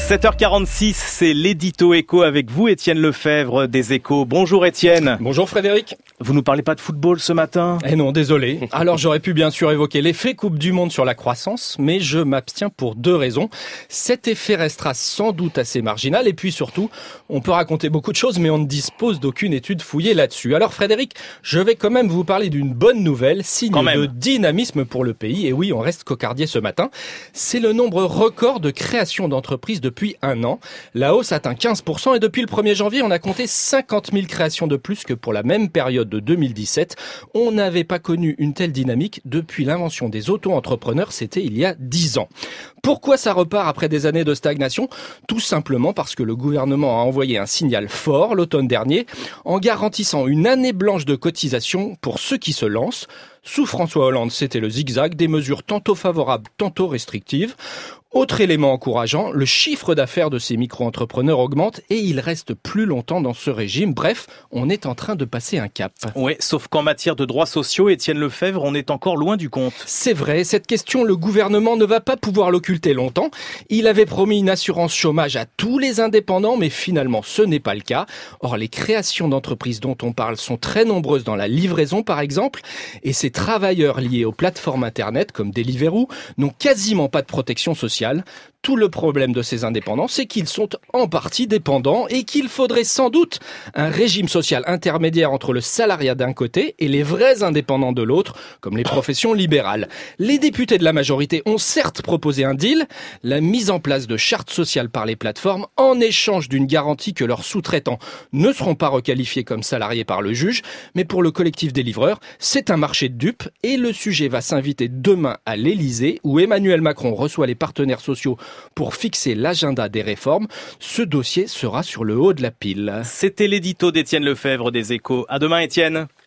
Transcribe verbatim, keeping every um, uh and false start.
sept heures quarante-six, c'est l'édito éco avec vous, Étienne Lefebvre des Échos. Bonjour Étienne. Bonjour Frédéric. Vous nous parlez pas de football ce matin ? Eh non, désolé. Alors j'aurais pu bien sûr évoquer l'effet Coupe du Monde sur la croissance, mais je m'abstiens pour deux raisons. Cet effet restera sans doute assez marginal et puis surtout, on peut raconter beaucoup de choses mais on ne dispose d'aucune étude fouillée là-dessus. Alors Frédéric, je vais quand même vous parler d'une bonne nouvelle, signe de dynamisme pour le pays. Et oui, on reste cocardier ce matin. C'est le nombre record de création d'entreprises depuis un an. La hausse atteint quinze pour cent et depuis le premier janvier, on a compté cinquante mille créations de plus que pour la même période de deux mille dix-sept. On n'avait pas connu une telle dynamique depuis l'invention des auto-entrepreneurs, c'était il y a dix ans. Pourquoi ça repart après des années de stagnation ? Tout simplement parce que le gouvernement a envoyé un signal fort l'automne dernier en garantissant une année blanche de cotisation pour ceux qui se lancent. Sous François Hollande, c'était le zigzag, des mesures tantôt favorables, tantôt restrictives. Autre élément encourageant, le chiffre d'affaires de ces micro-entrepreneurs augmente et ils restent plus longtemps dans ce régime. Bref, on est en train de passer un cap. Oui, sauf qu'en matière de droits sociaux, Étienne Lefebvre, on est encore loin du compte. C'est vrai, cette question, le gouvernement ne va pas pouvoir l'occulter longtemps. Il avait promis une assurance chômage à tous les indépendants, mais finalement, ce n'est pas le cas. Or, les créations d'entreprises dont on parle sont très nombreuses dans la livraison, par exemple, et ces travailleurs liés aux plateformes Internet, comme Deliveroo, n'ont quasiment pas de protection sociale. Tout le problème de ces indépendants, c'est qu'ils sont en partie dépendants et qu'il faudrait sans doute un régime social intermédiaire entre le salariat d'un côté et les vrais indépendants de l'autre, comme les professions libérales. Les députés de la majorité ont certes proposé un deal, la mise en place de chartes sociales par les plateformes en échange d'une garantie que leurs sous-traitants ne seront pas requalifiés comme salariés par le juge, mais pour le collectif des livreurs, c'est un marché de dupes et le sujet va s'inviter demain à l'Élysée où Emmanuel Macron reçoit les partenaires sociaux pour fixer l'agenda des réformes. Ce dossier sera sur le haut de la pile. C'était l'édito d'Étienne Lefebvre des Échos. À demain Étienne.